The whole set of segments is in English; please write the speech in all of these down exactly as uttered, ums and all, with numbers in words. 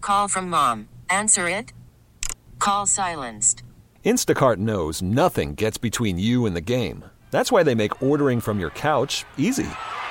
Call from mom. Answer it. Call silenced. Instacart knows nothing gets between you and the game. That's why they make ordering from your couch easy.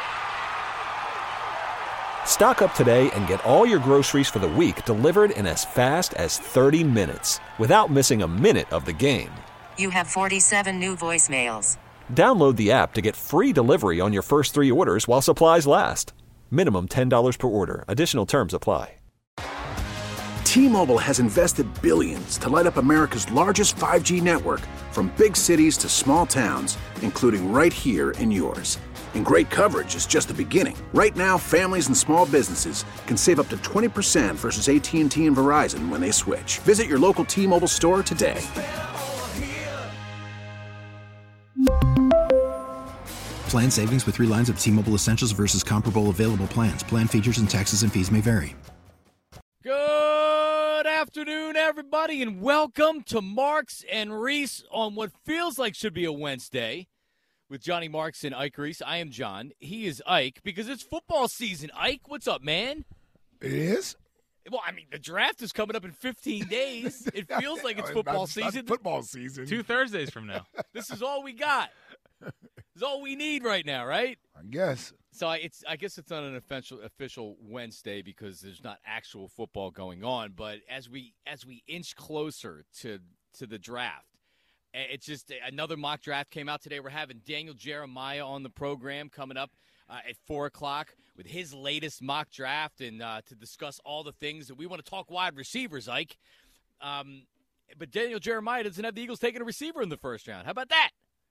Stock up today and get all your groceries for the week delivered in as fast as thirty minutes without missing a minute of the game. You have forty-seven new voicemails. Download the app to get free delivery on your first three orders while supplies last. Minimum ten dollars per order. Additional terms apply. T-Mobile has invested billions to light up America's largest five G network, from big cities to small towns, including right here in yours. And great coverage is just the beginning. Right now, families and small businesses can save up to twenty percent versus A T and T and Verizon when they switch. Visit your local T-Mobile store today. Plan savings with three lines of T-Mobile Essentials versus comparable available plans. Plan features and taxes and fees may vary. Good afternoon, everybody, and welcome to Marks and Reese on what feels like should be a Wednesday with Johnny Marks and Ike Reese. I am John. He is Ike because it's football season. Ike, what's up, man? It is? Well, I mean, the draft is coming up in fifteen days. It feels like it's football Not- season. not football season. Two Thursdays from now. This is all we got. This is all we need right now, right? I guess. So I, it's I guess it's not an official official Wednesday because there's not actual football going on. But as we as we inch closer to to the draft, it's just another mock draft came out today. We're having Daniel Jeremiah on the program coming up uh, at four o'clock with his latest mock draft and uh, to discuss all the things that we want to talk wide receivers, Ike. Um, but Daniel Jeremiah doesn't have the Eagles taking a receiver in the first round. How about that?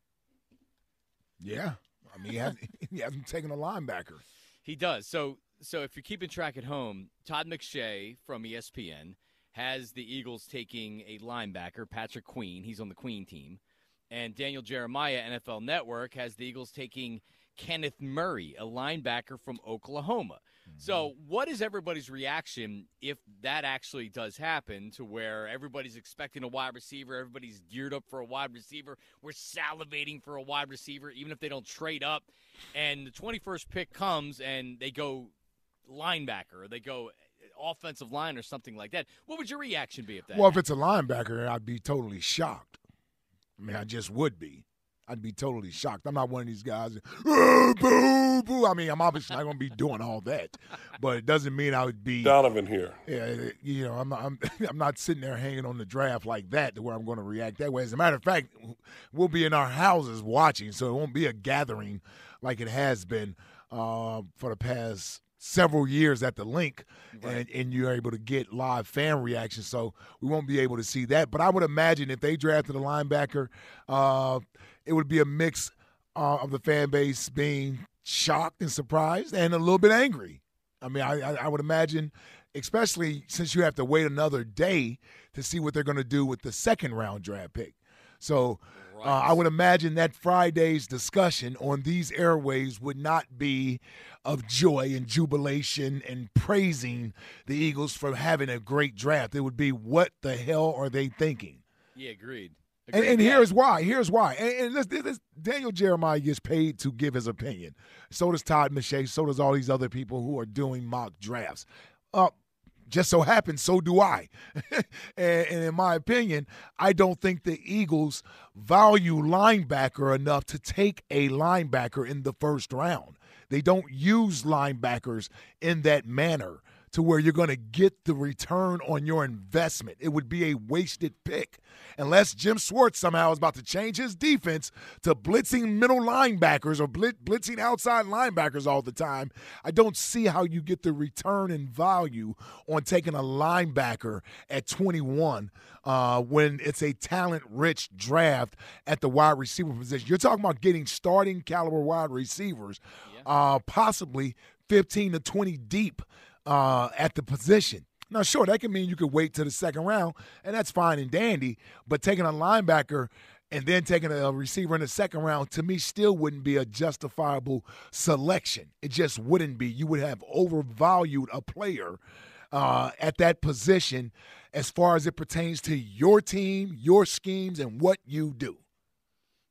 Yeah. I mean, he hasn't, he hasn't taken a linebacker. He does. So so if you're keeping track at home, Todd McShay from E S P N has the Eagles taking a linebacker, Patrick Queen. He's on the Queen team. And Daniel Jeremiah, N F L Network, has the Eagles taking Kenneth Murray, a linebacker from Oklahoma. Mm-hmm. So what is everybody's reaction if that actually does happen, to where everybody's expecting a wide receiver, everybody's geared up for a wide receiver, we're salivating for a wide receiver, even if they don't trade up, and the twenty-first pick comes and they go linebacker or they go offensive line or something like that? What would your reaction be if that Well, happened? if it's a linebacker, I'd be totally shocked. I mean, I just would be. I'd be totally shocked. I'm not one of these guys. Oh, boo, boo. I mean, I'm obviously not going to be doing all that, but it doesn't mean I would be Donovan here. Yeah, you know, I'm I'm I'm not sitting there hanging on the draft like that to where I'm going to react that way. As a matter of fact, we'll be in our houses watching, so it won't be a gathering like it has been uh, for the past several years at the link, right. and, and you're able to get live fan reactions, so we won't be able to see that. But I would imagine if they drafted a linebacker, uh, it would be a mix uh, of the fan base being shocked and surprised and a little bit angry. I mean, I, I would imagine, especially since you have to wait another day to see what they're going to do with the second-round draft pick. So uh, I would imagine that Friday's discussion on these airways would not be of joy and jubilation and praising the Eagles for having a great draft. It would be, what the hell are they thinking? Yeah, agreed. And, and here's why. Here's why. And, and this, this, Daniel Jeremiah gets paid to give his opinion. So does Todd McShay. So does all these other people who are doing mock drafts. Uh, just so happens, so do I. and, and in my opinion, I don't think the Eagles value linebacker enough to take a linebacker in the first round. They don't use linebackers in that manner to where you're going to get the return on your investment. It would be a wasted pick. Unless Jim Schwartz somehow is about to change his defense to blitzing middle linebackers or blitz, blitzing outside linebackers all the time, I don't see how you get the return in value on taking a linebacker at twenty-one uh, when it's a talent-rich draft at the wide receiver position. You're talking about getting starting caliber wide receivers, yeah. uh, possibly fifteen to twenty deep uh, at the position. Now, sure, that can mean you could wait to the second round, and that's fine and dandy, but taking a linebacker and then taking a receiver in the second round, to me, still wouldn't be a justifiable selection. It just wouldn't be. You would have overvalued a player uh, at that position as far as it pertains to your team, your schemes, and what you do.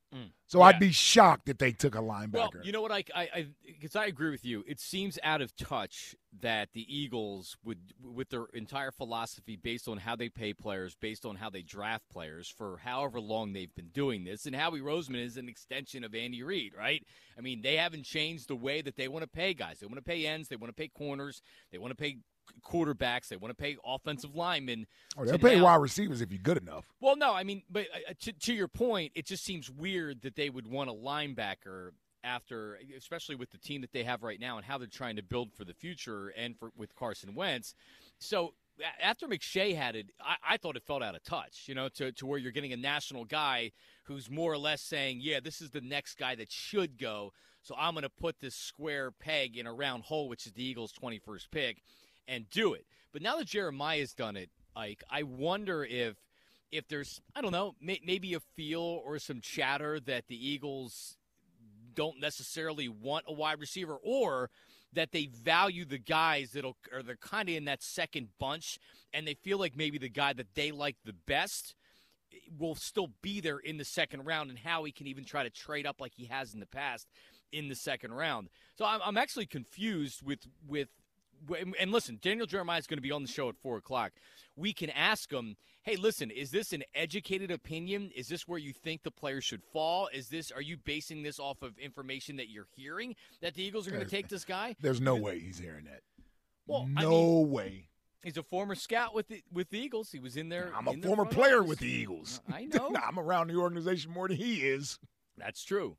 Mm. So Yeah. I'd be shocked if they took a linebacker. Well, you know what, I, I, because I, I agree with you. It seems out of touch that the Eagles would, with their entire philosophy based on how they pay players, based on how they draft players for however long they've been doing this, and Howie Roseman is an extension of Andy Reid, right? I mean, they haven't changed the way that they want to pay guys. They want to pay ends. They want to pay corners. They want to pay quarterbacks. They want to pay offensive linemen. Oh, they'll So pay now- wide receivers if you're good enough. Well, no, I mean, but uh, to, to your point, it just seems weird that they would want a linebacker after, especially with the team that they have right now and how they're trying to build for the future and for with Carson Wentz. So a- after McShay had it, I, I thought it felt out of touch, you know, to, to where you're getting a national guy who's more or less saying, yeah, this is the next guy that should go, so I'm going to put this square peg in a round hole, which is the Eagles' twenty-first pick, and do it. But now that Jeremiah's done it, Ike, I wonder if if there's, I don't know, may, maybe a feel or some chatter that the Eagles don't necessarily want a wide receiver, or that they value the guys that'll, or they're kind of in that second bunch, and they feel like maybe the guy that they like the best will still be there in the second round, and how he can even try to trade up like he has in the past in the second round. So I'm, I'm actually confused with with. And listen, Daniel Jeremiah is going to be on the show at four o'clock. We can ask him, hey, listen, is this an educated opinion? Is this where you think the players should fall? Is this, are you basing this off of information that you're hearing that the Eagles are going to take this guy? There's no way he's hearing that. Well, no I mean, way. He's a former scout with the, with the Eagles. He was in there. I'm a in the former front player office. with the Eagles. I know. I'm around the organization more than he is. That's true.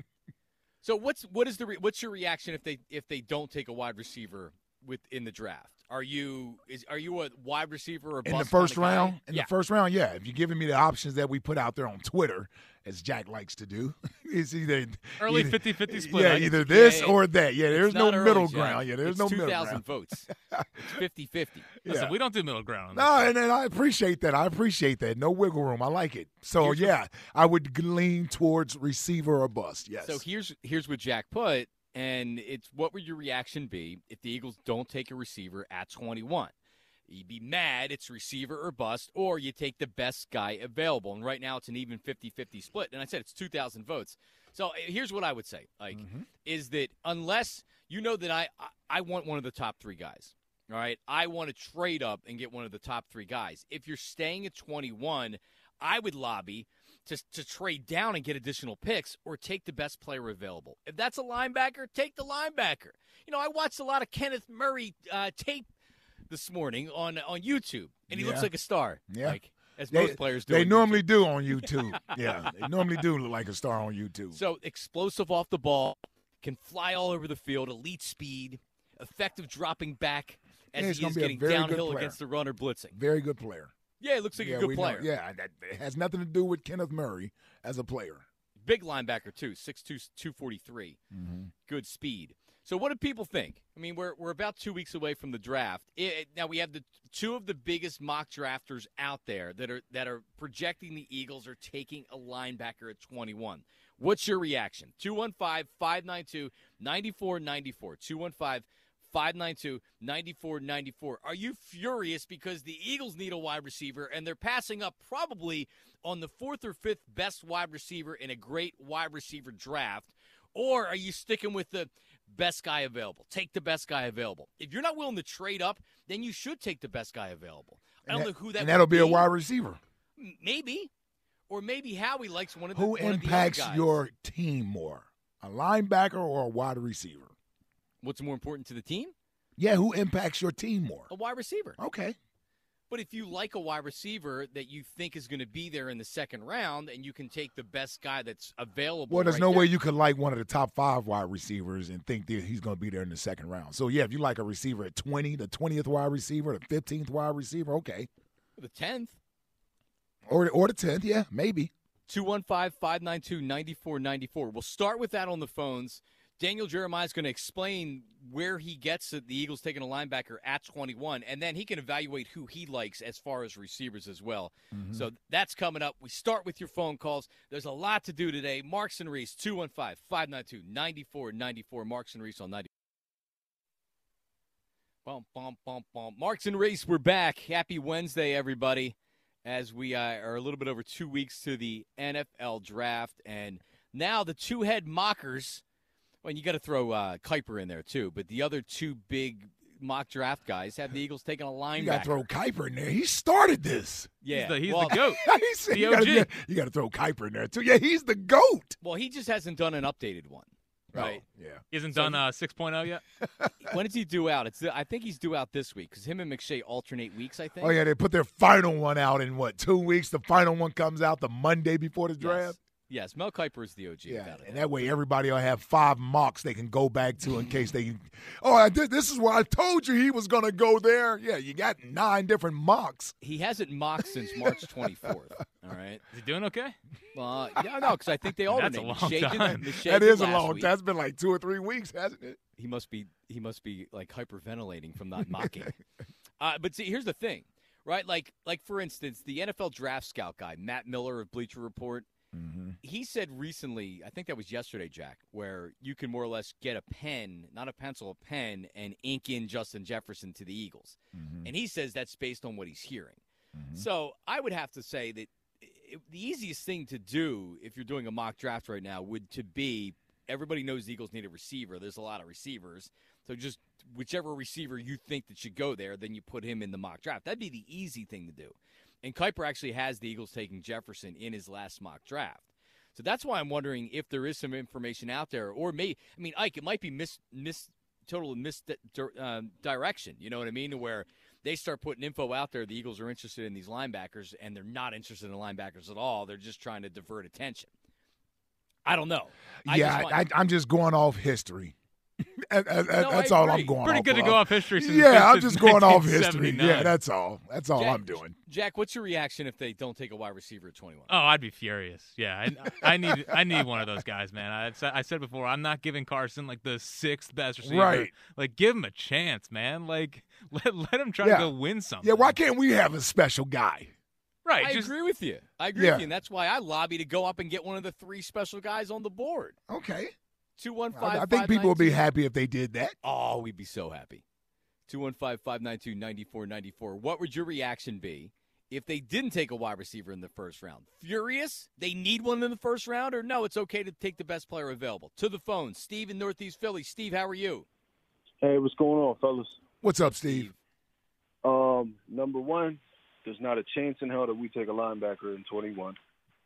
So what's what is the re, what's your reaction if they if they don't take a wide receiver with in the draft? Are you is are you a wide receiver or a In the bust first kind of guy? round? In yeah. the first round, yeah. If you're giving me the options that we put out there on Twitter, as Jack likes to do, it's either Early either- fifty-fifty split. Yeah, right? either this yeah, or that. Yeah, there's It's no not early, middle Jack. ground. Yeah, there's it's no two middle thousand ground. votes. It's fifty-fifty. Listen, Yeah. we don't do middle ground. on this No, show. and, and I appreciate that. I appreciate that. No wiggle room. I like it. So Here's what- yeah, I would lean towards receiver or bust. Yes. So here's here's what Jack put, and it's what would your reaction be if the Eagles don't take a receiver at twenty-one? You'd be mad it's receiver or bust, or you take the best guy available. And right now it's an even fifty-fifty split. And I said it's two thousand votes. So uh, here's what I would say, Ike, Mm-hmm. is that unless you know that I, I I want one of the top three guys, all right? I want to trade up and get one of the top three guys. If you're staying at twenty-one, I would lobby to, to trade down and get additional picks or take the best player available. If that's a linebacker, take the linebacker. You know, I watched a lot of Kenneth Murray uh, tape this morning on on YouTube, and he Yeah. looks like a star. Yeah. Like, as They- most players do. They on normally YouTube. do on YouTube. Yeah, they normally do look like a star on YouTube. So explosive off the ball, can fly all over the field, elite speed, effective dropping back as Yeah, he's he gonna is be a getting very good downhill player. against the runner blitzing. Very good player. Yeah, he looks like yeah, a good we know. player. Yeah, that it has nothing to do with Kenneth Murray as a player. Big linebacker too, six two, two forty-three. Mm-hmm. Good speed. So what do people think? I mean, we're we're about two weeks away from the draft. It, now we have the two of the biggest mock drafters out there that are that are projecting the Eagles are taking a linebacker at twenty-one. What's your reaction? two one five, five nine two, nine four nine four. two one five, five nine two, nine four nine four. Are you furious because the Eagles need a wide receiver and they're passing up probably on the fourth or fifth best wide receiver in a great wide receiver draft? Or are you sticking with the best guy available? Take the best guy available. If you're not willing to trade up, then you should take the best guy available. I don't And know that- who that And that'll would be a wide receiver. M- Maybe. Or maybe Howie likes one of the Who one of the other impacts guys. your team more, a linebacker or a wide receiver? What's more important to the team? Yeah, who impacts your team more? A wide receiver. Okay. But if you like a wide receiver that you think is going to be there in the second round, and you can take the best guy that's available. Well, there's right no there- way you could like one of the top five wide receivers and think that he's going to be there in the second round. So, yeah, if you like a receiver at twenty, the twentieth wide receiver, the fifteenth wide receiver, okay. the tenth. Or, or the tenth, yeah, maybe. two one five, five nine two, nine four nine four. We'll start with that on the phones. Daniel Jeremiah is going to explain where he gets the Eagles taking a linebacker at twenty-one, and then he can evaluate who he likes as far as receivers as well. Mm-hmm. So that's coming up. We start with your phone calls. There's a lot to do today. Marks and Reese, two one five, five nine two, nine four nine four. Marks and Reese on ninety. Bum, bum, bum, bum. Marks and Reese, we're back. Happy Wednesday, everybody, as we uh, are a little bit over two weeks to the N F L draft, and now the two head mockers. Well, you got to throw uh, Kuiper in there too, but the other two big mock draft guys have the Eagles taking a linebacker. You got to throw Kuiper in there. He started this. Yeah, he's the, he's well, the goat. He's, the you O G. Gotta, you got to throw Kuiper in there too. Yeah, he's the goat. Well, he just hasn't done an updated one, right? Oh, yeah. He hasn't So done he- uh, six point oh yet? When is he due out? It's I think he's due out this week because him and McShay alternate weeks. I think. Oh yeah, they put their final one out in what two weeks? The final one comes out the Monday before the Yes. draft. Yes, Mel Kiper is the O G. Yeah, without a and doubt. that way everybody will have five mocks they can go back to in case they. Oh, I did, this is where I told you he was going to go there. Yeah, you got nine different mocks. He hasn't mocked since March twenty-fourth. All right. Is he doing okay? Well, yeah, no, because I think they alternate. That's a long McShay did- time. McShay That did is a last long week. time. It's been like two or three weeks, hasn't it? He must be. He must be like hyperventilating from not mocking. uh, but see, here's the thing, right? Like, like for instance, the N F L draft scout guy Matt Miller of Bleacher Report. Mm-hmm. He said recently, I think that was yesterday, Jack, where you can more or less get a pen, not a pencil, a pen, and ink in Justin Jefferson to the Eagles. Mm-hmm. And he says that's based on what he's hearing. Mm-hmm. So I would have to say that it, the easiest thing to do if you're doing a mock draft right now would to be everybody knows the Eagles need a receiver. There's a lot of receivers. So just whichever receiver you think that should go there, then you put him in the mock draft. That'd be the easy thing to do. And Kuiper actually has the Eagles taking Jefferson in his last mock draft. So that's why I'm wondering if there is some information out there. Or may I mean, Ike, it might be mis, mis total misdirection. Um, you know what I mean? Where they start putting info out there, the Eagles are interested in these linebackers, and they're not interested in linebackers at all. They're just trying to divert attention. I don't know. I yeah, just I, want- I, I'm just going off history. That- that- No, that's I all agree. I'm going Pretty off good to of. go off history since Yeah, I'm since just going off history. nineteen seventy-nine. Yeah, that's all. That's all Jack, I'm doing. Jack, what's your reaction if they don't take a wide receiver at twenty-one? Oh, I'd be furious. Yeah, I, I need I need one of those guys, man. I, said- I said before, I'm not giving Carson like the sixth best receiver. Right. Like, give him a chance, man. Like, let let him try Yeah. to go win something. Yeah, why can't we have a special guy? Right. I just, agree with you. I agree Yeah. with you, and that's why I lobby to go up and get one of the three special guys on the board. Okay. Two one I, five. I think people would be happy if they did that. Oh, we'd be so happy. Two one five five nine two ninety four ninety four. What would your reaction be if they didn't take a wide receiver in the first round? Furious? They need one in the first round, or no? It's okay to take the best player available. To the phone, Steve in Northeast Philly. Steve, how are you? Hey, what's going on, fellas? What's up, Steve? Um, number one, there's not a chance in hell that we take a linebacker in twenty-one.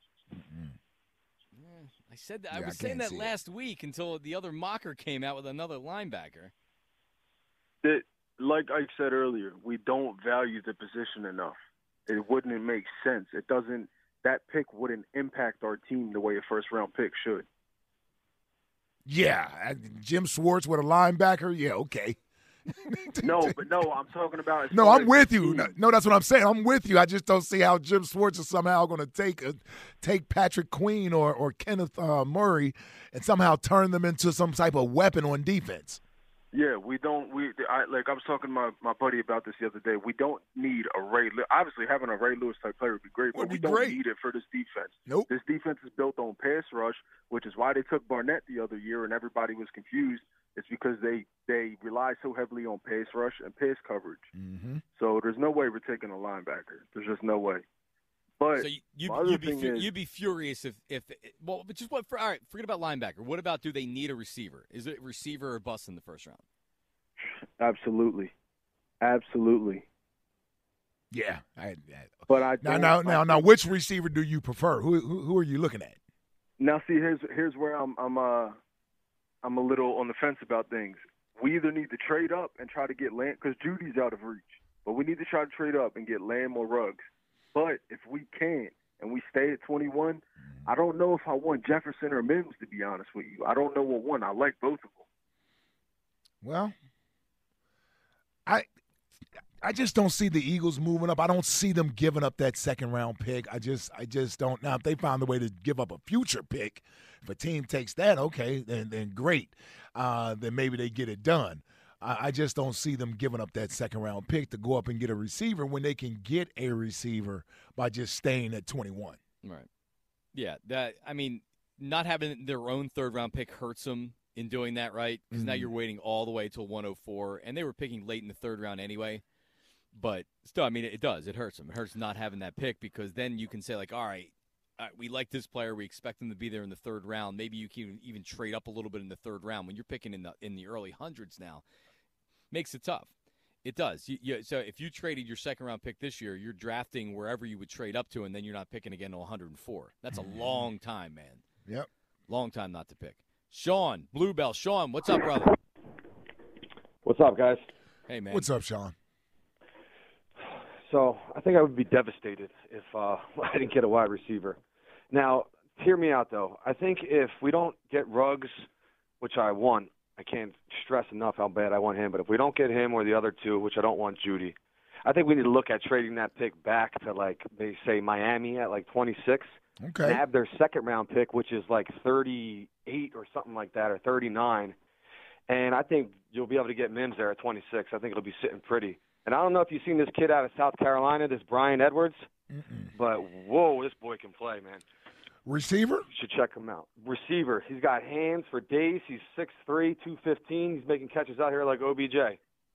I said that. I Yeah, was I saying can't that see it. last week until the other mocker came out with another linebacker. That, like I said earlier, we don't value the position enough. It wouldn't make sense. It doesn't. That pick wouldn't impact our team the way a first round pick should. Yeah, I- Jim Schwartz with a linebacker. Yeah, okay. No, but no, I'm talking about. as No, far I'm as with the you. team. No, no, that's what I'm saying. I'm with you. I just don't see how Jim Schwartz is somehow going to take a, take Patrick Queen or or Kenneth uh, Murray and somehow turn them into some type of weapon on defense. Yeah, we don't. We I, like I was talking to my, my buddy about this the other day. We don't need a Ray. Lew- Obviously, having a Ray Lewis type player would be great, but Would we be don't great. need it for this defense. Nope. This defense is built on pass rush, which is why they took Barnett the other year, and everybody was confused. It's because they they rely so heavily on pass rush and pass coverage. Mm-hmm. So there's no way we're taking a linebacker. There's just no way. But So you, you, my other you'd, be thing fu- is- you'd be furious if, if well, but just what? For, all right, forget about linebacker. What about do they need a receiver? Is it receiver or bust in the first round? absolutely, absolutely. Yeah. I, I, But I now, don't- now, I now, now, which receiver do you prefer? Who, who, who are you looking at? Now, see, here's here's where I'm I'm uh I'm a little on the fence about things. We either need to trade up and try to get Lamb because Judy's out of reach, but we need to try to trade up and get Lamb or Ruggs. But if we can't and we stay at twenty-one, I don't know if I want Jefferson or Mims, to be honest with you. I don't know what one. I like both of them. Well, I I just don't see the Eagles moving up. I don't see them giving up that second round pick. I just I just don't. Now, if they found a way to give up a future pick, if a team takes that, okay, then then great. Uh, then maybe they get it done. I, I just don't see them giving up that second round pick to go up and get a receiver when they can get a receiver by just staying at twenty-one. Right. Yeah. That. I mean, not having their own third round pick hurts them in doing that, right? Because now Mhm. you're waiting all the way till one oh four, and they were picking late in the third round anyway. But still, I mean, it does. It hurts them. It hurts not having that pick because then you can say, like, all right, all right, we like this player. We expect him to be there in the third round. Maybe you can even trade up a little bit in the third round. When you're picking in the in the early hundreds now, makes it tough. It does. You, you, so if you traded your second-round pick this year, you're drafting wherever you would trade up to, and then you're not picking again to one hundred four. That's a long time, man. Yep. Long time not to pick. Sean, Bluebell. Sean, what's up, brother? What's up, guys? Hey, man. What's up, Sean? So I think I would be devastated if uh, I didn't get a wide receiver. Now, hear me out, though. I think if we don't get Ruggs, which I want, I can't stress enough how bad I want him. But if we don't get him or the other two, which I don't want Judy, I think we need to look at trading that pick back to, like, they say Miami at, like, twenty-six. Okay. And have their second-round pick, which is, like, thirty-eight or something like that, or thirty-nine. And I think you'll be able to get Mims there at twenty-six. I think it'll be sitting pretty. And I don't know if you've seen this kid out of South Carolina, this Brian Edwards, Mm-mm. but, whoa, this boy can play, man. Receiver? You should check him out. Receiver. He's got hands for days. He's six three, two fifteen. He's making catches out here like O B J.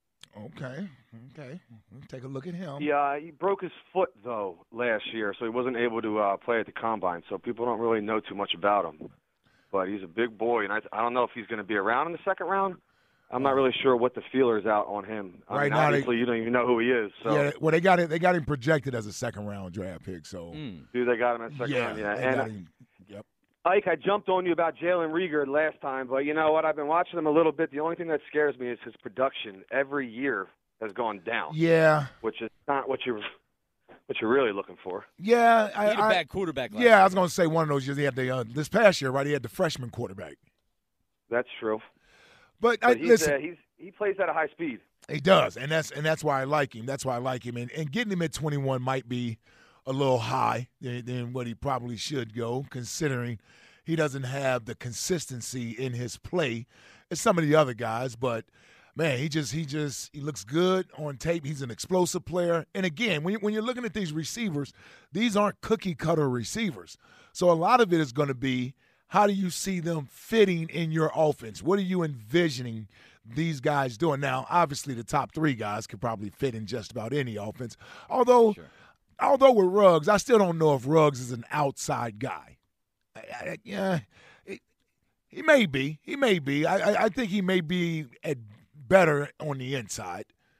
Okay. Okay. Let's take a look at him. Yeah, he broke his foot, though, last year, so he wasn't able to uh, play at the Combine. So people don't really know too much about him. But he's a big boy, and I, I don't know if he's going to be around in the second round. I'm not really sure what the feeler's out on him. I right mean, now, obviously, they, you don't even know who he is. So. Yeah, well, they got it. They got him projected as a second round draft pick. So, mm. dude, they got him at second yeah, round. Yeah, they and got him. Yep. Ike, I jumped on you about Jalen Reagor last time, but you know what? I've been watching him a little bit. The only thing that scares me is his production. Every year has gone down. Yeah, which is not what you're what you're really looking for. Yeah, I, he had a I, bad quarterback. Last yeah, year. I was going to say one of those years. He had the uh, this past year, right? He had the freshman quarterback. That's true. But, but I, he's, listen, uh, he's he plays at a high speed. He does, and that's and that's why I like him. That's why I like him. And, and getting him at twenty-one might be a little high than, than what he probably should go, considering he doesn't have the consistency in his play as some of the other guys. But man, he just he just he looks good on tape. He's an explosive player. And again, when you, when you're looking at these receivers, these aren't cookie cutter receivers. So a lot of it is going to be, how do you see them fitting in your offense? What are you envisioning these guys doing? Now, obviously, the top three guys could probably fit in just about any offense. Although, sure. although with Ruggs, I still don't know if Ruggs is an outside guy. I, I, yeah, it, he may be. He may be. I, I, I think he may be at better on the inside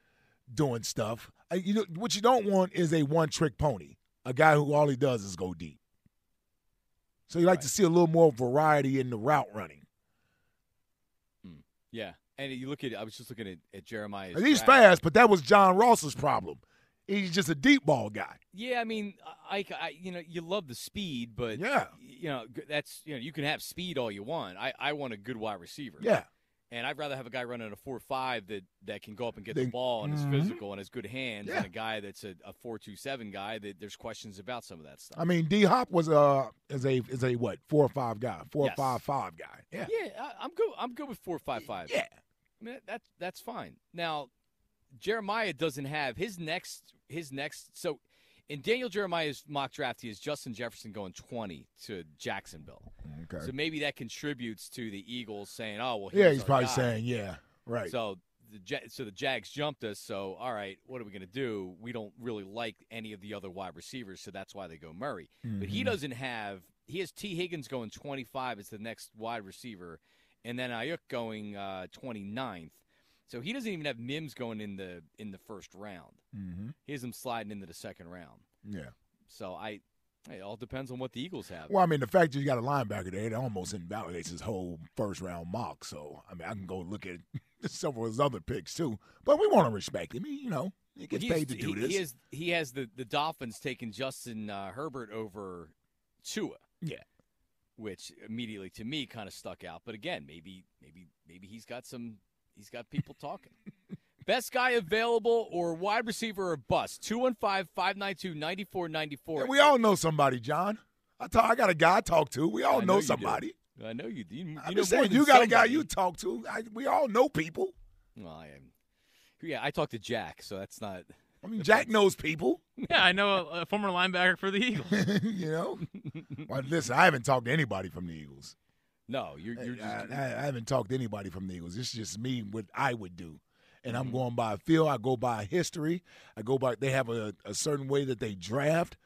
doing stuff. I, you know, what you don't want is a one-trick pony, a guy who all he does is go deep. So you like right. to see a little more variety in the route running. Mm. Yeah. And you look at, I was just looking at, at Jeremiah. He's fast, but that was John Ross's problem. He's just a deep ball guy. Yeah, I mean, I, I, you know, you love the speed, but yeah, you know, that's you know, you can have speed all you want. I, I want a good wide receiver. Yeah. And I'd rather have a guy running a four five that, that can go up and get they, the ball and mm-hmm. is physical and has good hands, yeah. than a guy that's a, a four two seven guy that there's questions about some of that stuff. I mean, D Hop was a is a is a what four or five guy, four yes. or five five guy. Yeah, yeah, I, I'm good. I'm good with four five five. Yeah, I mean, that that's fine. Now, Jeremiah doesn't have his next his next. So, in Daniel Jeremiah's mock draft, he has Justin Jefferson going twenty to Jacksonville. Okay. So maybe that contributes to the Eagles saying, "Oh, well, yeah, he's probably guy. saying, yeah, right." So the so the Jags jumped us. So all right, what are we going to do? We don't really like any of the other wide receivers, so that's why they go Murray. Mm-hmm. But he doesn't have. He has T. Higgins going twenty-five as the next wide receiver, and then Ayuk going uh, twenty-ninth. So he doesn't even have Mims going in the in the first round. Mm-hmm. He has him sliding into the second round. Yeah. So I, it all depends on what the Eagles have. Well, I mean, the fact that you got a linebacker there, it almost invalidates his whole first round mock. So I mean, I can go look at several of his other picks too. But we want to respect him. He, you know, he gets well, paid to do he, this. He has he has the, the Dolphins taking Justin uh, Herbert over Tua. Yeah. Which immediately to me kind of stuck out. But again, maybe maybe maybe he's got some. He's got people talking. Best guy available or wide receiver or bust? two one five, five nine two, nine four nine four. Yeah, we all know somebody, John. I talk, I got a guy I talk to. We all I know, know somebody. Do. I know you do. You, you I'm know just saying, you got somebody. a guy you talk to. I, we all know people. Well, I am. Yeah, I talk to Jack, so that's not. I mean, Jack knows people. Yeah, I know a, a former linebacker for the Eagles. You know? Well, listen, I haven't talked to anybody from the Eagles. No, you're. you're just, I, I, I haven't talked to anybody from the Eagles. It's just me, what I would do. And mm-hmm. I'm going by feel. I go by history. I go by, they have a, a certain way that they draft.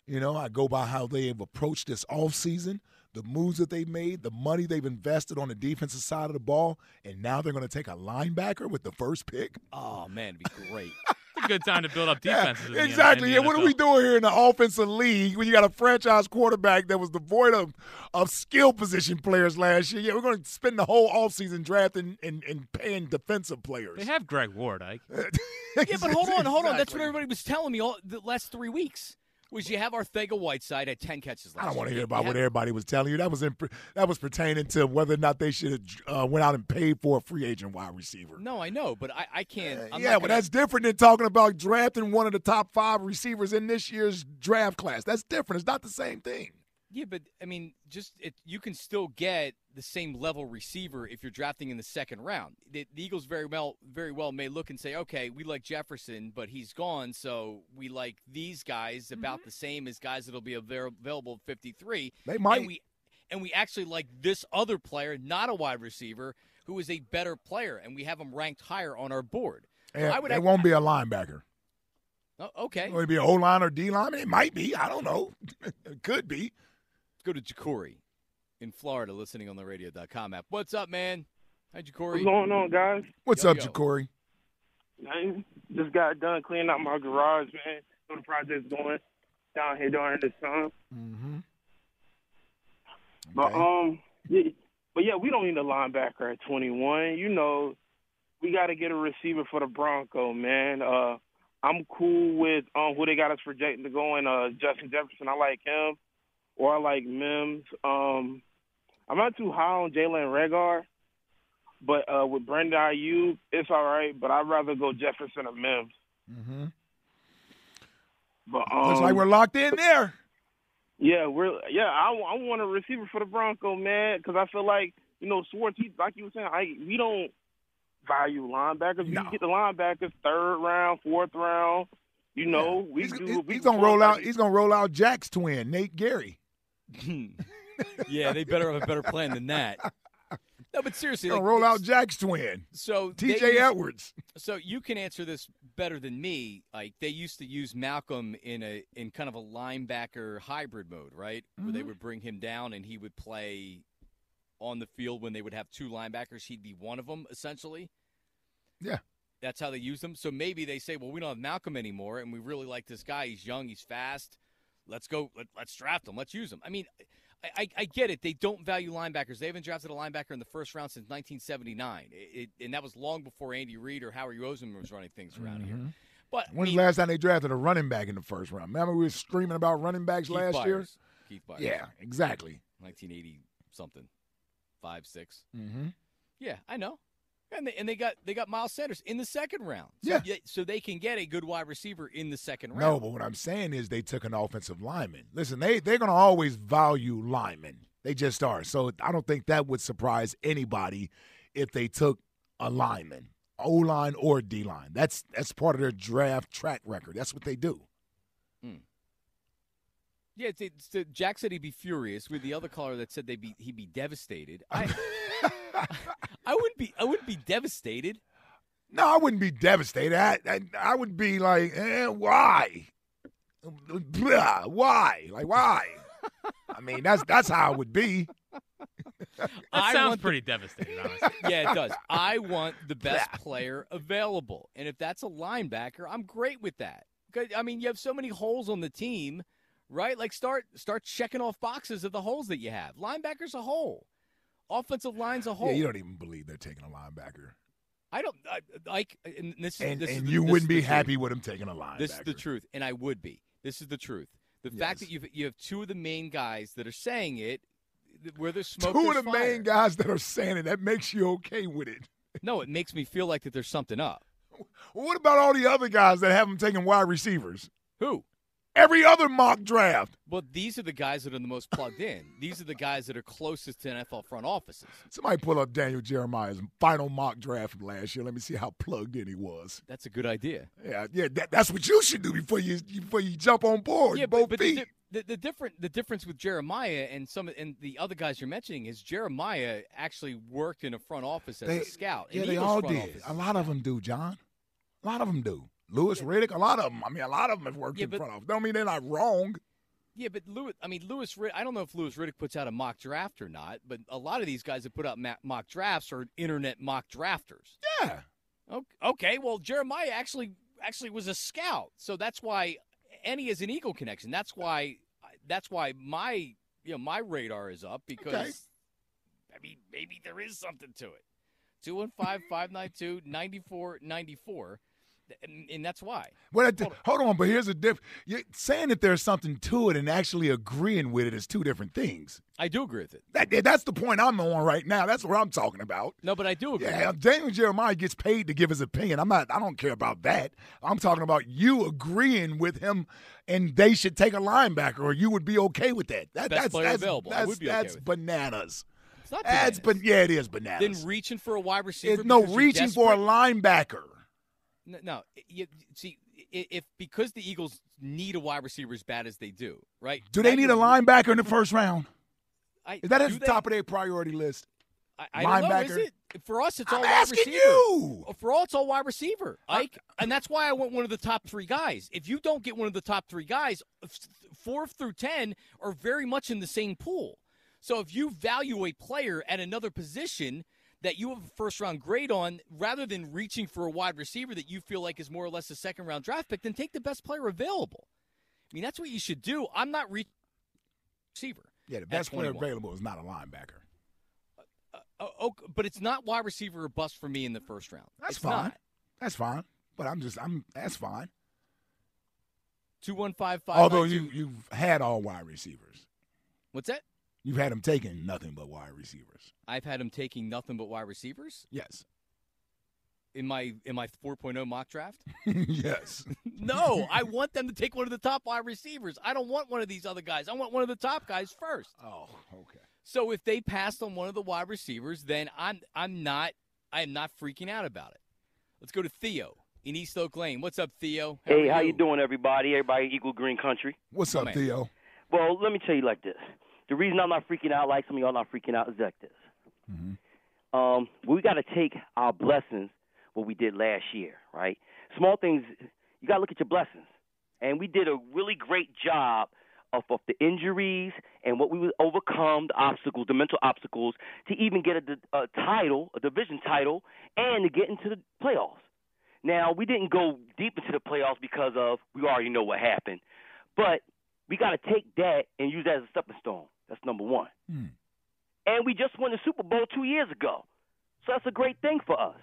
You know, I go by how they have approached this offseason, the moves that they made, the money they've invested on the defensive side of the ball, and now they're going to take a linebacker with the first pick. Oh, man, it'd be great. It's a good time to build up defenses. Yeah, in exactly. The, Yeah, in the what N F L. are we doing here in the offensive league when you got a franchise quarterback that was devoid of, of skill position players last year? Yeah, we're going to spend the whole offseason drafting and, and paying defensive players. They have Greg Ward, Ike. Yeah, but hold on, hold on. That's what Exactly. everybody was telling me all the last three weeks. Was you have Arcega-Whiteside at ten catches last I don't want to year. hear about You what have- everybody was telling you. That was in, that was pertaining to whether or not they should have uh, went out and paid for a free agent wide receiver. No, I know, but I, I can't. I'm yeah, not but gonna- that's different than talking about drafting one of the top five receivers in this year's draft class. That's different. It's not the same thing. Yeah, but I mean, just it, you can still get the same level receiver if you're drafting in the second round. The, the Eagles very well, very well may look and say, okay, we like Jefferson, but he's gone, so we like these guys about the same as guys that'll be avail- available at fifty-three. They might. And we, and we actually like this other player, not a wide receiver, who is a better player, and we have him ranked higher on our board. So And I would it have- won't be a linebacker. Oh, okay, Will it be a O-line or D-line? It might be. I don't know. It could be. let's go to Ja'Cory in Florida, listening on the radio dot com app. What's up, man? Hi, Ja'Cory. What's going on, guys? What's Yo, up, yo. Ja'Cory? Man, just got done cleaning out my garage, man. So the project's going down here during this time. Mm-hmm. But um, yeah, but yeah, we don't need a linebacker at twenty-one. You know, we got to get a receiver for the Bronco, man. Uh, I'm cool with um who they got us projecting to go in. Uh, Justin Jefferson, I like him, or I like Mims. Um, I'm not too high on Jalen Reagor, but uh, with Brandon Ayuk, it's all right. But I'd rather go Jefferson or Mims. Mm-hmm. But um, Looks like we're locked in there. Yeah, we're yeah. I, I want a receiver for the Bronco, man, because I feel like you know Swartz. He, like you were saying, I, we don't value linebackers. No. We get the linebackers third round, fourth round. You know, we He's, do. he's, we he's do gonna roll out. quarterbacks. He's gonna roll out Jack's twin, Nate Gary. Yeah, they better have a better plan than that. No, but seriously, He's gonna like, roll out it's- Jack's twin, So T they J use- Edwards. So you can answer this better than me. Like they used to use Malcolm in a in kind of a linebacker hybrid mode, right? Where they Mhm. would bring him down and he would play on the field when they would have two linebackers. He'd be one of them, essentially. Yeah. That's how they use them. So maybe they say, well, we don't have Malcolm anymore, and we really like this guy. He's young, he's fast. Let's go. Let, let's draft him. Let's use him. I mean, I, I, I get it. They don't value linebackers. They haven't drafted a linebacker in the first round since nineteen seventy-nine, it, it, and that was long before Andy Reid or Howie Roseman was running things around here. Mhm. But I When's mean, the last time they drafted a running back in the first round? Remember we were screaming about running backs Keith last year? Byers. Keith Byers. Yeah, exactly. nineteen eighty something, five six. Mm-hmm. Yeah, I know. And they, and they got they got Miles Sanders in the second round. So, Yeah. yeah, so they can get a good wide receiver in the second round. No, but what I'm saying is they took an offensive lineman. Listen, they, they're going to always value linemen. They just are. So I don't think that would surprise anybody if they took a lineman, O-line or D-line. That's that's part of their draft track record. That's what they do. Yeah, it's, it's, uh, Jack said he'd be furious. With the other caller that said they'd be he'd be devastated. I I wouldn't be I wouldn't be devastated. No, I wouldn't be devastated. I, I, I would be like, eh, why? Blah, why? Like, why? I mean, that's that's how it would be. That I sounds want the- pretty devastating, honestly. Yeah, it does. I want the best player available, and if that's a linebacker, I'm great with that. 'Cause, I mean, you have so many holes on the team, right? Like start start checking off boxes of the holes that you have. Linebackers a hole, offensive line's a hole. Yeah, you don't even believe they're taking a linebacker. I don't I, like, and this, And, this is and the- you this wouldn't is be the happy truth. with them taking a linebacker. This is the truth, and I would be. This is the truth. The fact Yes. that you you have two of the main guys that are saying it, th- where there's smoke, Two of there's the fire. main guys that are saying it, that makes you okay with it. No, it makes me feel like that there's something up. Well, what about all the other guys that have them taking wide receivers? Who? Every other mock draft. Well, these are the guys that are the most plugged in. These are the guys that are closest to N F L front offices. Somebody pull up Daniel Jeremiah's final mock draft from last year. Let me see how plugged in he was. That's a good idea. Yeah, yeah, that, that's what you should do before you before you jump on board. Yeah, both but, but the, feet. the, the different the difference with Jeremiah and some and the other guys you're mentioning is Jeremiah actually worked in a front office as They- a scout. Yeah, an they Eagles all front did. office. A lot of them do, John. A lot of them do. Lewis Riddick, a lot of them. I mean, a lot of them have worked Yeah, in but- front office. Don't mean they're not wrong. Yeah, but Lewis, I mean, Lewis, I don't know if Lewis Riddick puts out a mock draft or not, but a lot of these guys that put out mock drafts are internet mock drafters. Yeah. Okay, well, Jeremiah actually actually was a scout, so that's why, and he has an Eagle connection. That's why, that's why my you know my radar is up because, okay. I mean, maybe there is something to it. two one five, five nine two, nine four nine four. And, and that's why. Well, hold, hold on, but here's a diff. You're saying that there's something to it and actually agreeing with it is two different things. I do agree with it. That, that's the point I'm on right now. That's what I'm talking about. No, but I do agree. Yeah, Daniel Jeremiah gets paid to give his opinion. I'm not. I don't care about that. I'm talking about you agreeing with him, and they should take a linebacker, or you would be okay with that. that Best that's player that's, available. That's, I would be that's okay with bananas. It's not bananas. That's but yeah, it is bananas. Then reaching for a wide receiver. It's no reaching desperate? for a linebacker. No, no you, see, if because the Eagles need a wide receiver as bad as they do, right? Do they need a linebacker in the first round? I, is that at the they, top of their priority list? I, I don't know. Is it? For us, it's I'm all wide asking receiver. You. For all, it's all wide receiver, Ike, and that's why I want one of the top three guys. If you don't get one of the top three guys, four through ten are very much in the same pool. So if you value a player at another position that you have a first-round grade on, rather than reaching for a wide receiver that you feel like is more or less a second-round draft pick, then take the best player available. I mean, that's what you should do. I'm not reaching receiver. Yeah, the best player available is not a linebacker. Uh, uh, oh, but it's not wide receiver or bust for me in the first round. That's it's fine. Not. That's fine. But I'm just, I'm. That's fine. two one five five. Although you, you've had all wide receivers. What's that? You've had them taking nothing but wide receivers. I've had them taking nothing but wide receivers? Yes. In my in my four point oh mock draft? Yes. No, I want them to take one of the top wide receivers. I don't want one of these other guys. I want one of the top guys first. Oh, okay. So if they passed on one of the wide receivers, then I'm I'm not I am not freaking out about it. Let's go to Theo in East Oak Lane. What's up, Theo? How hey, how you doing, everybody? Everybody, Eagle Green Country. What's up, oh, Theo? Well, let me tell you like this. The reason I'm not freaking out like some of y'all not freaking out is like this. Mm-hmm. Um, we got to take our blessings, what we did last year, right? Small things, you got to look at your blessings. And we did a really great job of, of the injuries and what we would overcome, the obstacles, the mental obstacles, to even get a, a title, a division title, and to get into the playoffs. Now, we didn't go deep into the playoffs because of we already know what happened. But we got to take that and use that as a stepping stone. That's number one. Mm. And we just won the Super Bowl two years ago. So that's a great thing for us.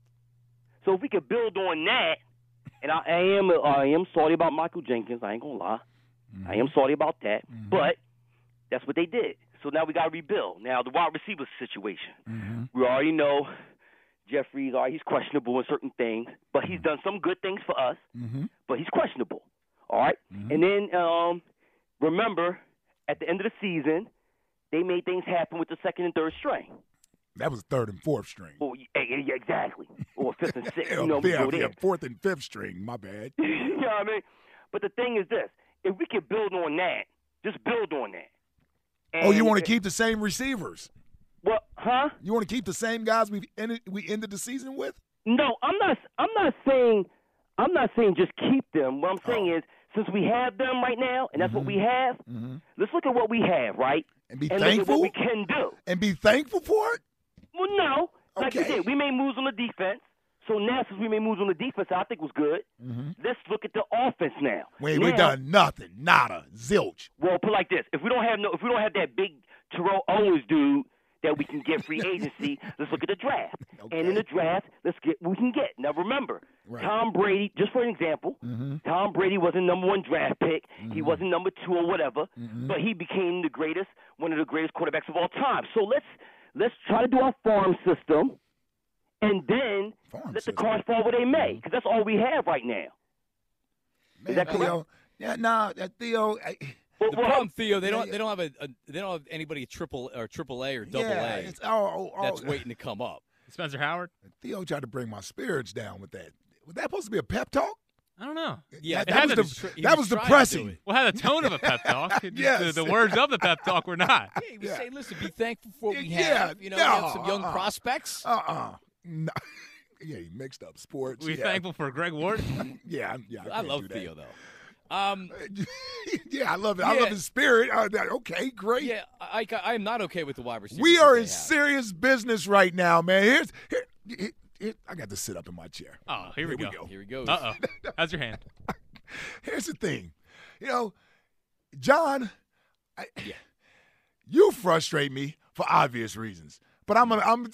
So if we could build on that, and I, I am I am sorry about Michael Jenkins. I ain't going to lie. Mm-hmm. I am sorry about that. Mm-hmm. But that's what they did. So now we got to rebuild. Now, the wide receiver situation. Mm-hmm. We already know Jeffries, all right, he's questionable in certain things, but he's done some good things for us, mm-hmm. but he's questionable. All right? Mm-hmm. And then um, remember, at the end of the season, they made things happen with the second and third string. That was third and fourth string. Oh, yeah, yeah, exactly. Or fifth and sixth. yeah, you know, we yeah, go there. yeah, fourth and fifth string. My bad. You know what I mean? But the thing is this. If we can build on that, just build on that. And oh, you want to keep the same receivers? Well, huh? You want to keep the same guys we ended, we ended the season with? No, I'm not. I'm not saying. I'm not saying just keep them. What I'm saying oh. is, since we have them right now, and that's mm-hmm. what we have, mm-hmm. let's look at what we have, right? And be and thankful. Look at what we can do. And be thankful for it. Well, no. Like okay. you said, we made moves on the defense. So now, since we made moves on the defense, I think was good. Mm-hmm. Let's look at the offense now. Wait, now, we done nothing, nada, zilch. Well, put it like this: if we don't have no, if we don't have that big Terrell Owens dude that we can get free agency, let's look at the draft. Okay. And in the draft, let's get what we can get. Now, remember, right. Tom Brady. Just for an example, mm-hmm. Tom Brady wasn't number one draft pick. Mm-hmm. He wasn't number two or whatever, mm-hmm. but he became the greatest, one of the greatest quarterbacks of all time. So let's let's try to do our farm system. And then Farm let system. the cards fall where they may, because that's all we have right now. Man, Is that correct? Theo, yeah, nah, that Theo. I, the well, problem, Theo, they yeah, don't yeah. they don't have a, a they don't have anybody triple or triple A or double yeah, A it's, oh, oh, that's oh. waiting to come up. Spencer Howard. Theo tried to bring my spirits down with that. Was that supposed to be a pep talk? I don't know. Yeah, that, that was, tr- the, that was trying to depressing. do it. Well, had the tone of a pep talk. Yes. the, the words of the pep talk were not. Yeah, he was Yeah. saying, listen, be thankful for what we Yeah, have. You know, no, we have some young uh-uh. prospects. Uh-uh. No. Yeah, he mixed up sports. We yeah. thankful for Greg Ward. Yeah, yeah. I I can't love do that. Theo, though. Um, yeah, I love it. I yeah. love his spirit. Uh, that- okay, great. Yeah, I, I, I am not okay with the wide receiver. We are in serious business right now, man. Here's here, here, here- I got to sit up in my chair. Oh, here, we, Here go. we go. Here he goes. Uh oh. How's your hand? Here's the thing, you know, John, I, Yeah. you frustrate me for obvious reasons, but I'm gonna, I'm,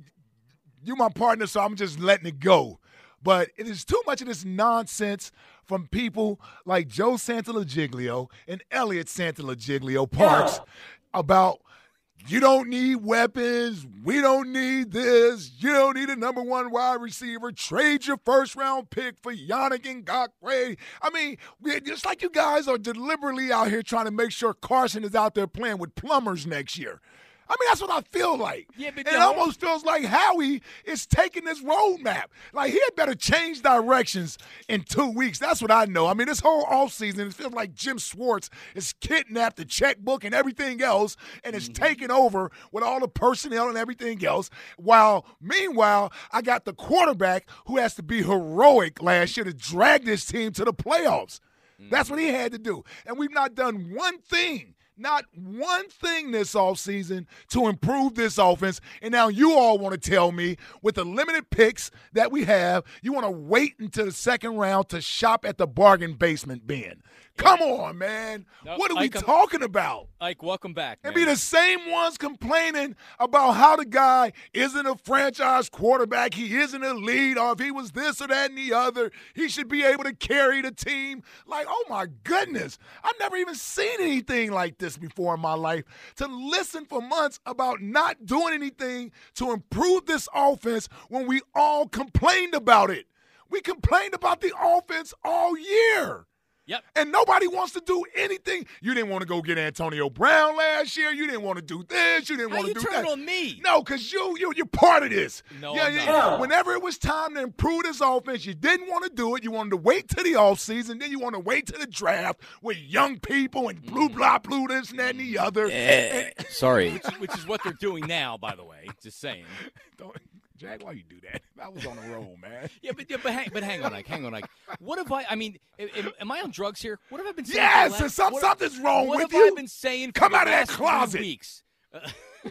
you my partner, so I'm just letting it go. But it is too much of this nonsense from people like Joe Santalogiglio and Elliot Santalogiglio Parks about you don't need weapons, we don't need this, you don't need a number one wide receiver, trade your first round pick for Yannick Ngakoue. I mean, it's like you guys are deliberately out here trying to make sure Carson is out there playing with plumbers next year. I mean, that's what I feel like. Yeah, but and it no. almost feels like Howie is taking this roadmap. Like, he had better change directions in two weeks. That's what I know. I mean, this whole offseason, it feels like Jim Schwartz is kidnapped the checkbook and everything else and is Mm-hmm. taking over with all the personnel and everything else. While, meanwhile, I got the quarterback who has to be heroic last year to drag this team to the playoffs. Mm-hmm. That's what he had to do. And we've not done one thing. Not one thing this offseason to improve this offense. And now you all want to tell me with the limited picks that we have, you want to wait until the second round to shop at the bargain basement bin. Come on, man. No, what are we Ike, I'm- talking about? Ike, welcome back. And man. be the same ones complaining about how the guy isn't a franchise quarterback, he isn't a lead, or if he was this or that and the other, he should be able to carry the team. Like, oh my goodness, I've never even seen anything like this before in my life. To listen for months about not doing anything to improve this offense when we all complained about it. We complained about the offense all year. Yep. And nobody wants to do anything. You didn't want to go get Antonio Brown last year. You didn't want to do this. You didn't How want you to do turn that. it on me? No, because you, you, you're part of this. No, yeah, I'm yeah, not. yeah. Whenever it was time to improve this offense, you didn't want to do it. You wanted to wait till the offseason. Then you want to wait till the draft with young people and blue, blah, blue, this and that and the other. And- Sorry. Which, which is what they're doing now, by the way. Just saying. Don't, Jack, why you do that? I was on a roll, man. Yeah, but yeah, but hang, but hang on, Ike. Hang on, Ike. What have I? I mean, am, am I on drugs here? What have I been saying? Yes, for the last, some- what, something's wrong what with have you. I been saying? For Come the out of that last three closet. Weeks. Uh,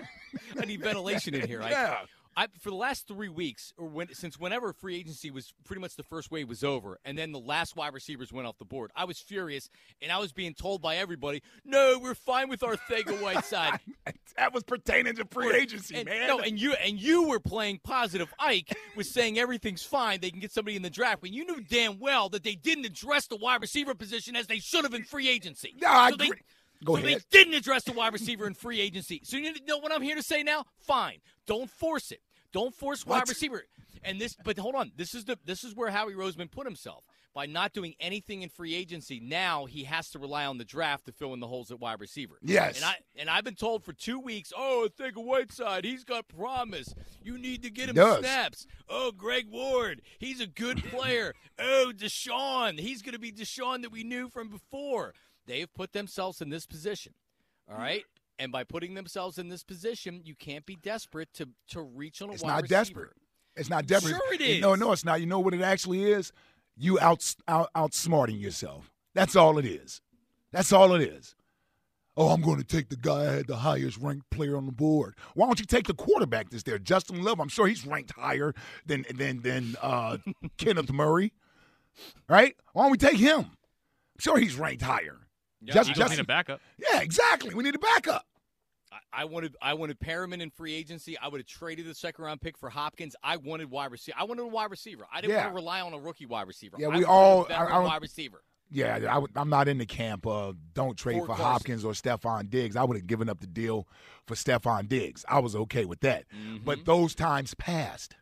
I need ventilation in here, Ike. Yeah. I, for the last three weeks, or when, since whenever free agency was pretty much the first wave was over, and then the last wide receivers went off the board, I was furious, and I was being told by everybody, "No, we're fine with Arcega-Whiteside." That was pertaining to free agency, and, man. No, and you and you were playing positive. Ike was saying everything's fine. They can get somebody in the draft, but you knew damn well that they didn't address the wide receiver position as they should have in free agency. No, I so they, agree. Go so ahead. they didn't address the wide receiver in free agency. So you know what I'm here to say now? Fine. Don't force it. Don't force wide What? receiver. And this, but hold on. This is the this is where Howie Roseman put himself by not doing anything in free agency. Now he has to rely on the draft to fill in the holes at wide receiver. Yes. And I and I've been told for two weeks. Oh, think of Whiteside. He's got promise. You need to get him Does. snaps. Oh, Greg Ward. He's a good player. Oh, Deshaun. He's going to be Deshaun that we knew from before. They've put themselves in this position. All right. And by putting themselves in this position, you can't be desperate to to reach on a It's wide not receiver. desperate. It's not desperate. Sure it is. No, no, it's not. You know what it actually is? You out, out outsmarting yourself. That's all it is. That's all it is. Oh, I'm going to take the guy that had the highest ranked player on the board. Why don't you take the quarterback that's there, Justin Love? I'm sure he's ranked higher than than than uh, Kenneth Murray, right? Why don't we take him? I'm sure he's ranked higher. Yeah, Just, You just, need a backup. yeah, exactly. We need a backup. I, I wanted I wanted Perriman in free agency. I would have traded the second round pick for Hopkins. I wanted wide receiver. I wanted a wide receiver. I didn't Yeah. want to rely on a rookie wide receiver. Yeah, I we wanted all- a veteran I- I don't- wide receiver. Yeah, I would, I'm not in the camp of don't trade For for Carson. Hopkins or Stephon Diggs. I would have given up the deal for Stephon Diggs. I was okay with that. Mm-hmm. But those times passed.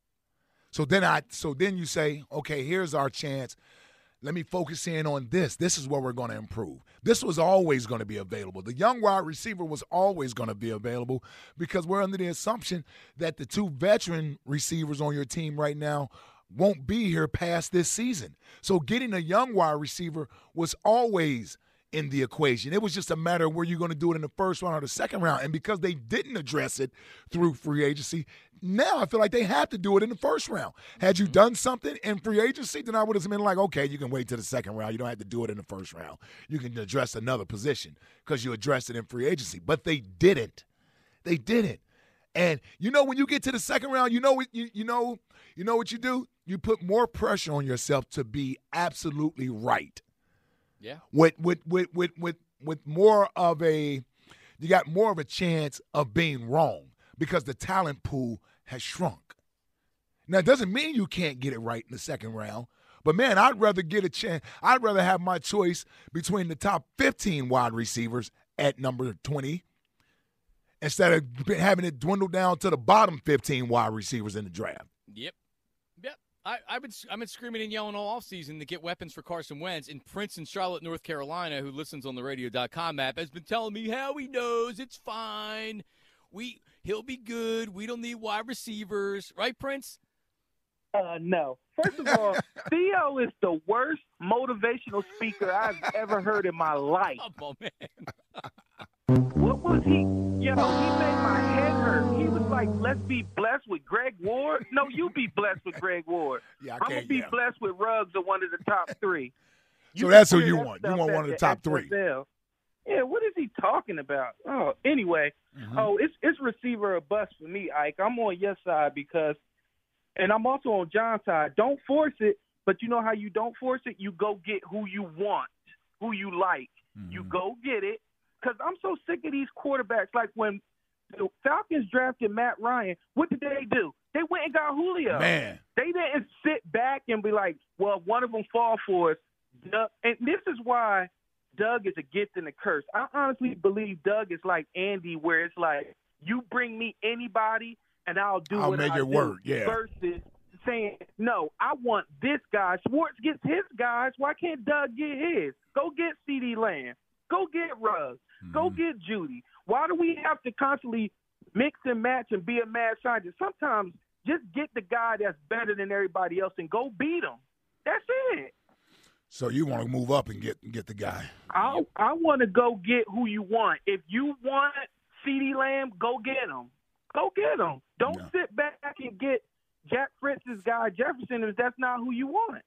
So then I so then you say, okay, here's our chance. Let me focus in on this. This is where we're going to improve. This was always going to be available. The young wide receiver was always going to be available because we're under the assumption that the two veteran receivers on your team right now won't be here past this season. So getting a young wide receiver was always in the equation. It was just a matter of where you're going to do it in the first round or the second round. And because they didn't address it through free agency, now I feel like they have to do it in the first round. Had you done something in free agency, then I would have been like, okay, you can wait to the second round. You don't have to do it in the first round. You can address another position because you addressed it in free agency. But they didn't. They didn't. And you know, when you get to the second round, you know what you, you know, you know what you do? You put more pressure on yourself to be absolutely right. Yeah. With with with with with with more of a you got more of a chance of being wrong because the talent pool has shrunk. Now, it doesn't mean you can't get it right in the second round, but, man, I'd rather get a chance. I'd rather have my choice between the top fifteen wide receivers at number twenty instead of having it dwindle down to the bottom fifteen wide receivers in the draft. Yep. Yep. I, I've been I've been screaming and yelling all offseason to get weapons for Carson Wentz. And Prince in Charlotte, North Carolina, who listens on the radio dot com app, has been telling me how he knows it's fine. We he'll be good. We don't need wide receivers, right, Prince? Uh, no. First of all, Theo is the worst motivational speaker I've ever heard in my life. Come on, man. What was he? Yo, he made my head hurt. He was like, let's be blessed with Greg Ward. No, you be blessed with Greg Ward. Yeah, I I'm going to be yeah. blessed with Ruggs or one of the top three. So You that's can who hear you that want. You stuff want at one of the top three. X F L. Yeah, what is he talking about? Oh, anyway. Mm-hmm. Oh, it's it's receiver or bust for me, Ike. I'm on your side because, and I'm also on John's side. Don't force it, but you know how you don't force it? You go get who you want, who you like. Mm-hmm. You go get it. Because I'm so sick of these quarterbacks. Like when the Falcons drafted Matt Ryan, what did they do? They went and got Julio. Man. They didn't sit back and be like, well, one of them fall for us. Doug, and this is why Doug is a gift and a curse. I honestly believe Doug is like Andy, where it's like, you bring me anybody and I'll do I'll what make I it do. work, yeah. Versus saying, no, I want this guy. Schwartz gets his guys. Why can't Doug get his? Go get CeeDee Lamb. Go get Ruggs. Mm-hmm. Go get Judy. Why do we have to constantly mix and match and be a mad scientist? Sometimes just get the guy that's better than everybody else and go beat him. That's it. So you want to move up and get get the guy. I I want to go get who you want. If you want CeeDee Lamb, go get him. Go get him. Don't Yeah. sit back and get Jack Fritz's guy Jefferson if that's not who you want.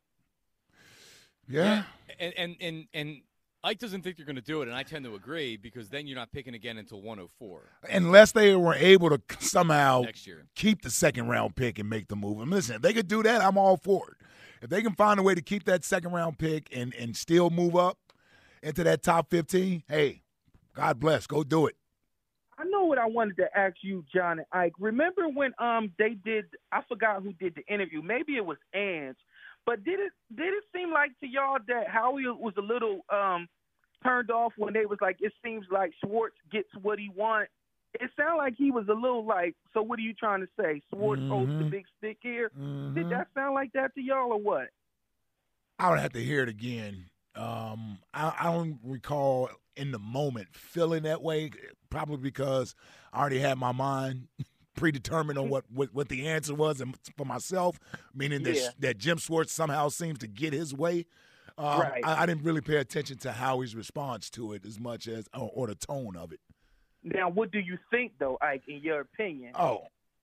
Yeah. And and and, and Ike doesn't think they're going to do it, and I tend to agree because then you're not picking again until one oh four. Unless they were able to somehow Next year. keep the second round pick and make the move. And listen, if they could do that, I'm all for it. If they can find a way to keep that second round pick and, and still move up into that top fifteen, hey, God bless. Go do it. I know what I wanted to ask you, John and Ike. Remember when um they did? I forgot who did the interview. Maybe it was Ange, but did it did it seem like to y'all that Howie was a little um turned off when they was like, it seems like Schwartz gets what he wants? It sounded like he was a little like, so what are you trying to say? Schwartz Mm-hmm. holds the big stick here. Mm-hmm. Did that sound like that to y'all or what? I would have to hear it again. Um, I, I don't recall in the moment feeling that way, probably because I already had my mind predetermined on what, what, what the answer was and for myself, meaning that, Yeah. that Jim Schwartz somehow seems to get his way. Um, Right. I, I didn't really pay attention to Howie's response to it as much as or, or the tone of it. Now, what do you think, though, Ike, in your opinion? Oh,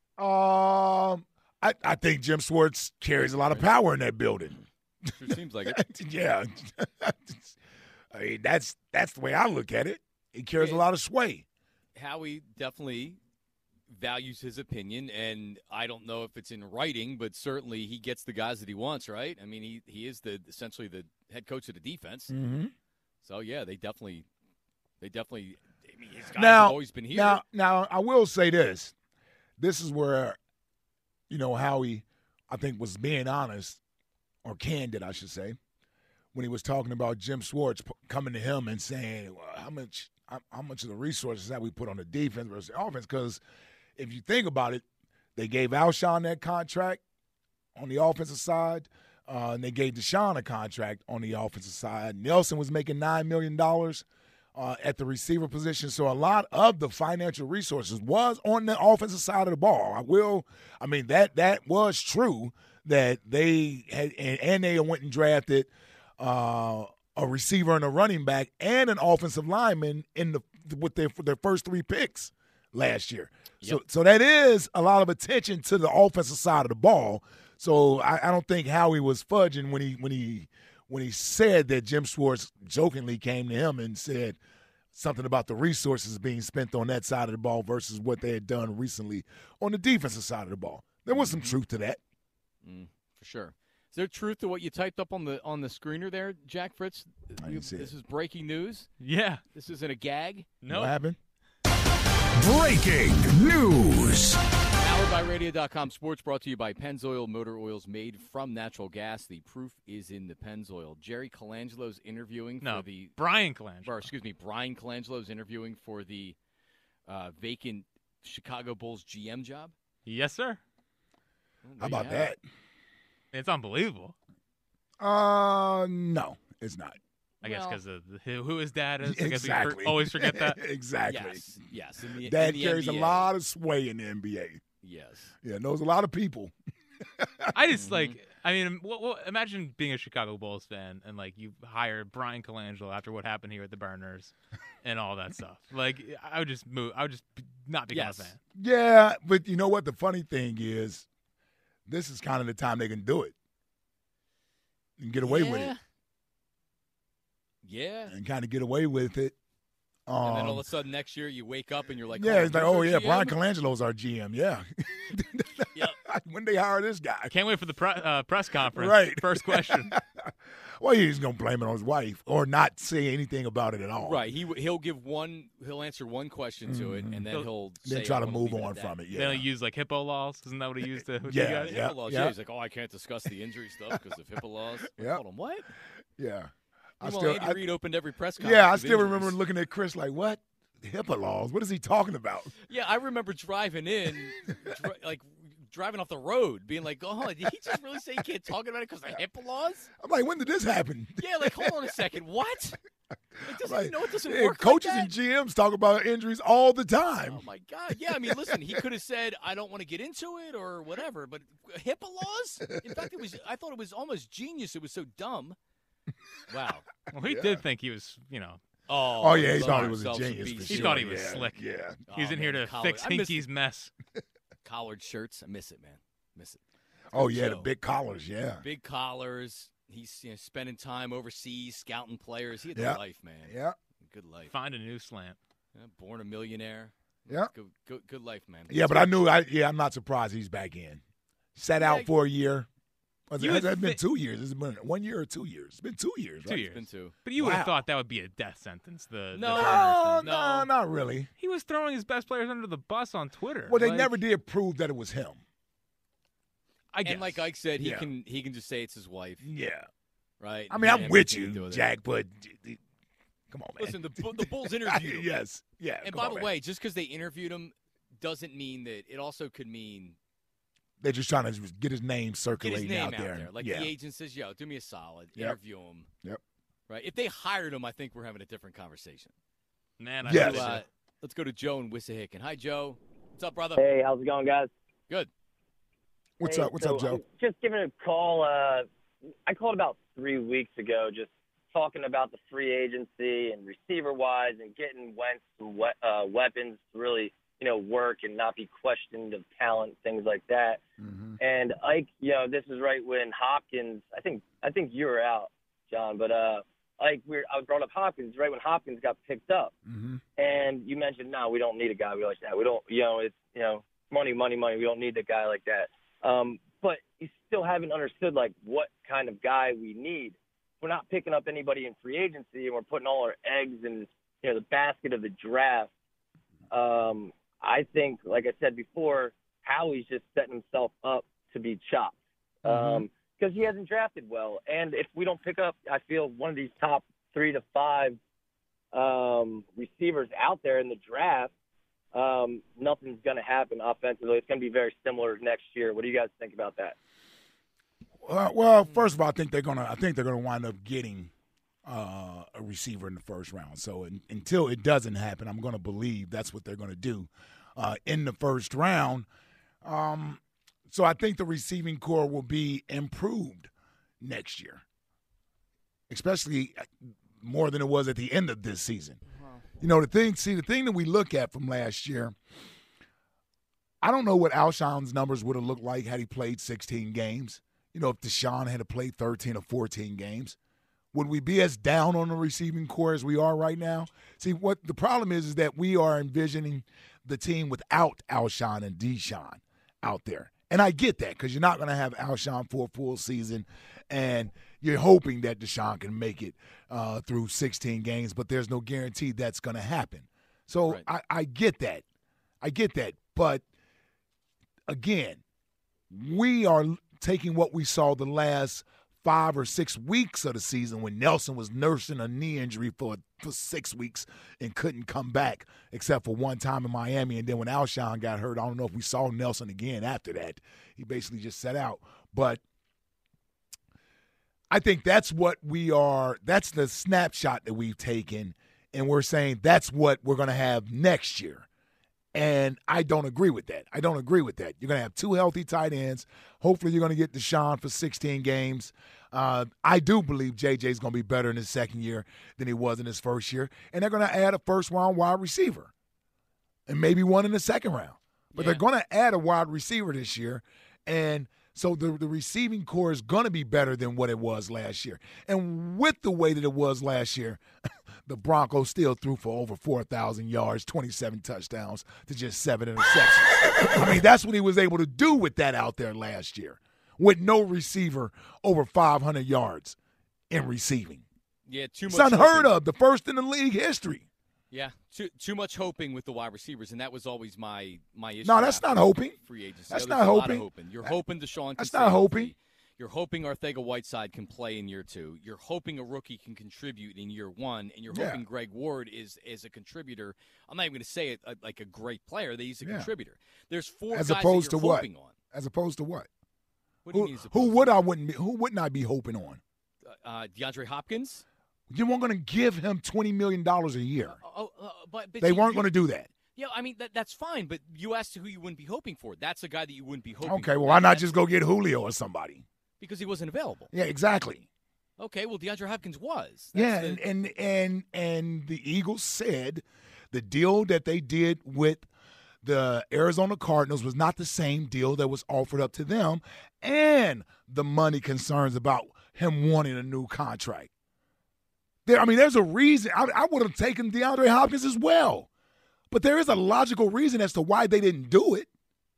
um, I, I think Jim Schwartz carries a lot of power in that building. Sure seems like it. Yeah. I mean, that's that's the way I look at it. He carries a lot of sway. Howie definitely values his opinion, and I don't know if it's in writing, but certainly he gets the guys that he wants, right? I mean, he, he is the essentially the head coach of the defense. Mm-hmm. So, yeah, they definitely they definitely I mean, his guys Now, have always been here. now, now, I will say this. This is where, you know, Howie, I think, was being honest, or candid, I should say, when he was talking about Jim Schwartz p- coming to him and saying, well, how much how, how much of the resources that we put on the defense versus the offense? Because if you think about it, they gave Alshon that contract on the offensive side, uh, and they gave Deshaun a contract on the offensive side. Nelson was making nine million dollars uh, at the receiver position. So a lot of the financial resources was on the offensive side of the ball. I will – I mean, that that was true that they had – and they went and drafted uh, a receiver and a running back and an offensive lineman in the with their, their first three picks last year. Yep. So so that is a lot of attention to the offensive side of the ball. So I, I don't think Howie was fudging when he when he when he said that Jim Schwartz jokingly came to him and said something about the resources being spent on that side of the ball versus what they had done recently on the defensive side of the ball. There was some truth to that. Mm, for sure. Is there truth to what you typed up on the on the screener there, Jack Fritz? I didn't see this it. is breaking news? Yeah. This isn't a gag? No. What happened? Breaking news. Powered by Radio dot com Sports, brought to you by Pennzoil Motor Oils made from natural gas. The proof is in the Pennzoil. Jerry Colangelo's interviewing No, for the Brian Colangelo. Or excuse me, Brian Colangelo's interviewing for the uh, vacant Chicago Bulls G M job. Yes, sir. Well, How there about you have that? it. It's unbelievable. Uh, no, it's not. I guess Well- because of who who his dad is. I guess we Exactly. for, always forget that. exactly. Yes, yes. In the, Dad in the carries N B A. a lot of sway in the N B A. Yes. Yeah, knows a lot of people. I just Mm-hmm. like. I mean, what, what, imagine being a Chicago Bulls fan and like you hire Brian Colangelo after what happened here at the Burners and all that stuff. Like, I would just move. I would just be, not become Yes. a fan. Yeah, but you know what? The funny thing is, this is kind of the time they can do it and get away with it, Yeah. and kind of get away with it. Um, And then all of a sudden next year you wake up and you're like, yeah, oh, it's like, who's oh our yeah, G M? Brian Colangelo's our G M. Yeah. Yep. When they hire this guy, I can't wait for the pre- uh, press conference. Right. First question. well, he's gonna blame it on his wife or not say anything about it at all. Right. He he'll give one. He'll answer one question to it, and then He'll- he'll Then say, try "I to wanna move leave it on at that." from it. They Yeah. don't use like HIPAA laws. Isn't that what he used to? with Yeah, you guys? yeah. HIPAA laws. Yeah. He's like, oh, I can't discuss the injury stuff because of HIPAA laws. Yeah. Hold on, what? Yeah. I Well, still, Andy I- Reid opened every press conference. yeah, I with still injuries. remember looking at Chris like, what? HIPAA laws? What is he talking about? Yeah, I remember driving in, dri- like driving off the road, being like, "Oh, did he just really say you can't talk about it because of HIPAA laws?" I'm like, when did this happen? Yeah, like hold on a second, what? Like, does Like, he know it doesn't yeah, work coaches like that? and G Ms talk about injuries all the time. Oh my God! Yeah, I mean, listen, he could have said, "I don't want to get into it" or whatever, but HIPAA laws. In fact, it was. I thought it was almost genius. It was so dumb. Wow. Well, he Yeah. did think he was, you know, Oh, Oh, yeah, he love thought he was a himself some genius for beast. he sure. thought he was Yeah, slick. Yeah. he's Oh, in here man, to collar- fix I miss- Hinky's mess. Collared shirts. I miss it, man. Miss it. Oh, Good yeah, the show. big collars, yeah. Big collars. He's you know, spending time overseas, scouting players. He had Yeah. the life, man. Yeah. Good life. Find a new slant. Yeah, born a millionaire. Yeah. Good, good, good life, man. Yeah, but I knew, I yeah, I'm not surprised he's back in. Sat out Yeah. for a year. Was it, You has would it been thi- two years? Has it been one year or two years? It's been two years, Two right? years. Been two. But you would have Wow. thought that would be a death sentence. The, the No. Burners No, thing. no, not really. He was throwing his best players under the bus on Twitter. Well, they Like, never did prove that it was him. I guess. And like Ike said, he Yeah. can he can just say it's his wife, Yeah. right? I mean, He I'm had with anything to do you, with it. Jack, but come on, man. Listen, the Bu- the Bulls interviewed him. yes. Yeah. And come by on, the man. way, just because they interviewed him doesn't mean that it also could mean they're just trying to just get his name get circulating his name out, out there. there. Like yeah. the agent says, "Yo, do me a solid, Yep. interview him." Yep. Right? If they hired him, I think we're having a different conversation. Man, I Yes. hope they Uh, do. let's go to Joe in Wissahickon. Hi, Joe. What's up, brother? Hey, how's it going, guys? Good. What's Hey, up? What's so up, Joe? I'm just giving a call. Uh, I called about three weeks ago, just talking about the free agency and receiver-wise and getting Wentz some we- uh, weapons to really, you know, work and not be questioned of talent, things like that. Mm-hmm. And Ike, you know, this is right when Hopkins. I think I think you were out, John, but uh, Ike, we I brought up Hopkins right when Hopkins got picked up, Mm-hmm. and you mentioned, no, we don't need a guy like that. We don't, you know, it's you know, money, money, money. We don't need a guy like that. Um, but you still haven't understood like what kind of guy we need. We're not picking up anybody in free agency, and we're putting all our eggs in, you know, the basket of the draft. Um, I think, like I said before, Howie's just setting himself up to be chopped because Mm-hmm. um, he hasn't drafted well. And if we don't pick up, I feel one of these top three to five um, receivers out there in the draft, um, nothing's going to happen offensively. It's going to be very similar next year. What do you guys think about that? Uh, well, first of all, I think they're gonna. I think they're gonna wind up getting uh, a receiver in the first round. So in, until it doesn't happen, I'm gonna believe that's what they're gonna do uh, in the first round. Um, so I think the receiving core will be improved next year, especially more than it was at the end of this season. You know, the thing, see, the thing that we look at from last year, I don't know what Alshon's numbers would have looked like had he played sixteen games. You know, if Deshaun had played thirteen or fourteen games. Would we be as down on the receiving core as we are right now? See, what the problem is is that we are envisioning the team without Alshon and Deshaun out there. And I get that because you're not going to have Alshon for a full season, and you're hoping that Deshaun can make it uh, through sixteen games, but there's no guarantee that's going to happen. So right. I, I get that. I get that. But, again, we are taking what we saw the last five or six weeks of the season when Nelson was nursing a knee injury for for six weeks and couldn't come back except for one time in Miami. And then when Alshon got hurt, I don't know if we saw Nelson again after that. He basically just sat out. But I think that's what we are – that's the snapshot that we've taken, and we're saying that's what we're going to have next year. And I don't agree with that. I don't agree with that. You're going to have two healthy tight ends. Hopefully you're going to get Deshaun for sixteen games. Uh, I do believe J J's going to be better in his second year than he was in his first year. And they're going to add a first-round wide receiver and maybe one in the second round. But yeah. They're going to add a wide receiver this year. And so the, the receiving core is going to be better than what it was last year. And with the way that it was last year, the Broncos still threw for over four thousand yards, twenty-seven touchdowns to just seven interceptions. I mean, that's what he was able to do with that out there last year, with no receiver over five hundred yards in receiving. Yeah, too much. It's unheard hoping. of, the first in the league history. Yeah, too too much hoping with the wide receivers, and that was always my my issue. No, that's not hoping. Free agency. That's no, not a hoping. Lot of hoping. You're hoping Deshaun can That's stay not hoping. healthy. You're hoping Arcega-Whiteside can play in year two. You're hoping a rookie can contribute in year one, and you're hoping Yeah. Greg Ward is is a contributor. I'm not even going to say it uh, like a great player. That he's a Yeah. contributor. There's four As guys opposed that to you're what? hoping on. As opposed to what? What do you who, mean as who opposed would I wouldn't be, who wouldn't I be hoping on? Uh, DeAndre Hopkins? You weren't going to give him twenty million dollars a year. Oh, uh, but, but They you- weren't you- going to do that. Yeah, I mean that, that's fine. But you asked who you wouldn't be hoping for. That's a guy that you wouldn't be hoping. Okay, for. well, why not That's- just go get Julio or somebody? Because he wasn't available. Yeah, exactly. Okay, well, DeAndre Hopkins was. That's Yeah, the- and, and and and the Eagles said the deal that they did with the Arizona Cardinals was not the same deal that was offered up to them, and the money concerns about him wanting a new contract. There, I mean, there's a reason. I, I would have taken DeAndre Hopkins as well, but there is a logical reason as to why they didn't do it.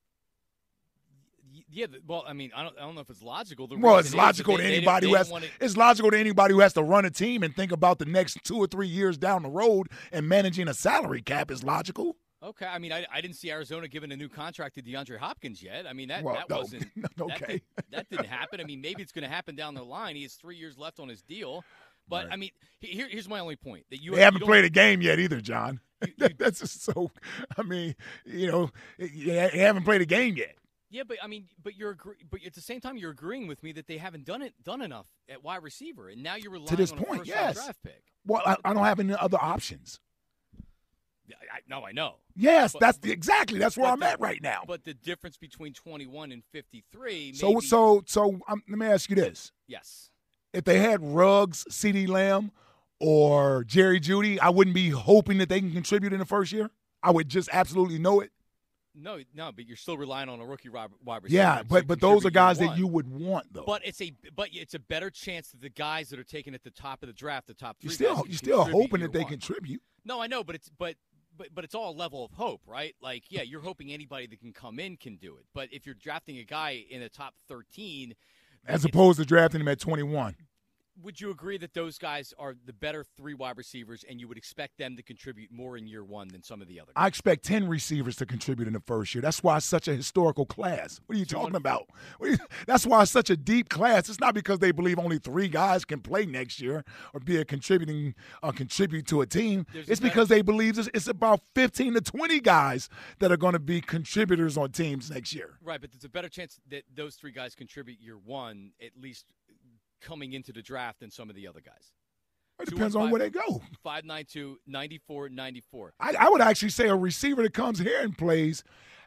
Yeah, th- well, I mean, I don't, I don't know if it's logical. The Well, reason it's is logical that to they- they anybody didn't- who they has. didn't wanna- It's logical to anybody who has to run a team and think about the next two or three years down the road and managing a salary cap is logical. Okay, I mean, I, I didn't see Arizona giving a new contract to DeAndre Hopkins yet. I mean, that, Well, that no. wasn't Okay. That, did, that didn't happen. I mean, maybe it's going to happen down the line. He has three years left on his deal. But, I mean, he- here, here's my only point. That you They haven't you don't- played a game yet either, John. That's just so. I mean, you know, they haven't played a game yet. Yeah, but I mean, but you're agree- but at the same time, you're agreeing with me that they haven't done it done enough at wide receiver, and now you're relying To this on point, a first round yes. draft pick. Well, I, I don't have any other options. I, I, no, I know. Yes, But- that's the, exactly. That's where but I'm the- at right now. But the difference between twenty-one and fifty-three. So, maybe, so, so, um, let me ask you this: yes. if they had Ruggs, CeeDee Lamb, or Jerry Jeudy, I wouldn't be hoping that they can contribute in the first year. I would just absolutely know it. No, no, but you're still relying on a rookie wide wide receiver. Yeah, to but but those are contribute year guys that one. you would want, though. But it's a but it's a better chance that the guys that are taken at the top of the draft, the top three, you're still guys can you're still contribute hoping year that they one. contribute. No, I know, but it's but but but it's all a level of hope, right? Like, yeah, you're hoping anybody that can come in can do it. But if you're drafting a guy in the top thirteen, As it's- opposed to drafting him at twenty-one. would you agree that those guys are the better three wide receivers, and you would expect them to contribute more in year one than some of the other guys? I expect ten receivers to contribute in the first year. That's why it's such a historical class. What are you talking about? What are you- that's why it's such a deep class. It's not because they believe only three guys can play next year or be a contributing or contribute to a team. There's It's a better- because they believe it's, it's about fifteen to twenty guys that are going to be contributors on teams next year. Right, but there's a better chance that those three guys contribute year one, at least coming into the draft, than some of the other guys. It depends on where they go. five nine two, nine four nine four. I, I would actually say a receiver that comes here and plays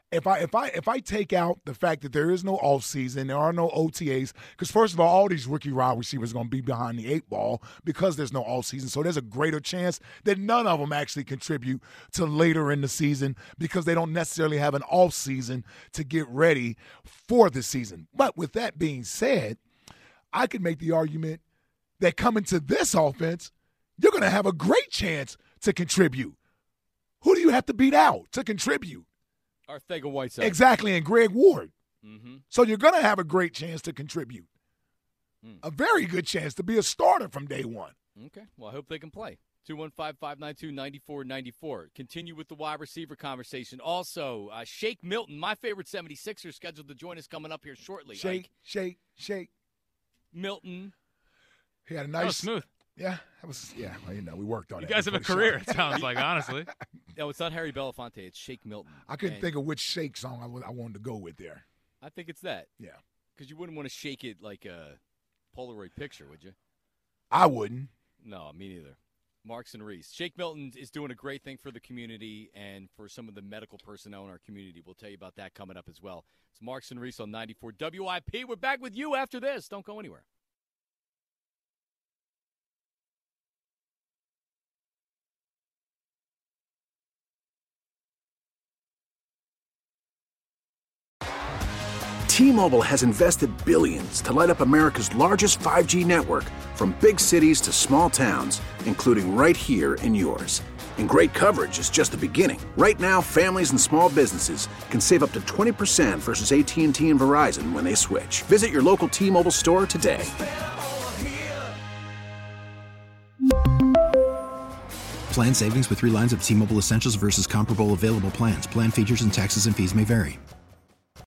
If I if I if I take out the fact that there is no offseason, there are no O T As, because first of all, all these rookie wide receivers are going to be behind the eight ball because there's no offseason. So there's a greater chance that none of them actually contribute to later in the season because they don't necessarily have an offseason to get ready for the season. But with that being said, I could make the argument that coming to this offense, you're going to have a great chance to contribute. Who do you have to beat out to contribute? Arcega-Whiteside. Exactly, and Greg Ward. Mm-hmm. So you're going to have a great chance to contribute. Mm. A very good chance to be a starter from day one. Okay, well, I hope they can play. two one five, five nine two, nine four nine four. Continue with the wide receiver conversation. Also, uh, Shake Milton, my favorite seventy-sixer, scheduled to join us coming up here shortly. Shake, Ike. shake, shake. Milton. He had a That was nice. smooth. Yeah, that was, yeah, well, you know, we worked on You it. guys have a before the career, show. it sounds like, honestly. No, it's not Harry Belafonte. It's Shake Milton. I couldn't And think of which shake song I, would, I wanted to go with there. I think it's that. Yeah. Because you wouldn't want to shake it like a Polaroid picture, would you? I wouldn't. No, me neither. Marks and Reese. Shake Milton is doing a great thing for the community and for some of the medical personnel in our community. We'll tell you about that coming up as well. It's Marks and Reese on ninety-four W I P. We're back with you after this. Don't go anywhere. T-Mobile has invested billions to light up America's largest five G network, from big cities to small towns, including right here in yours. And great coverage is just the beginning. Right now, families and small businesses can save up to twenty percent versus A T and T and Verizon when they switch. Visit your local T-Mobile store today. Plan savings with three lines of T-Mobile Essentials versus comparable available plans. Plan features and taxes and fees may vary.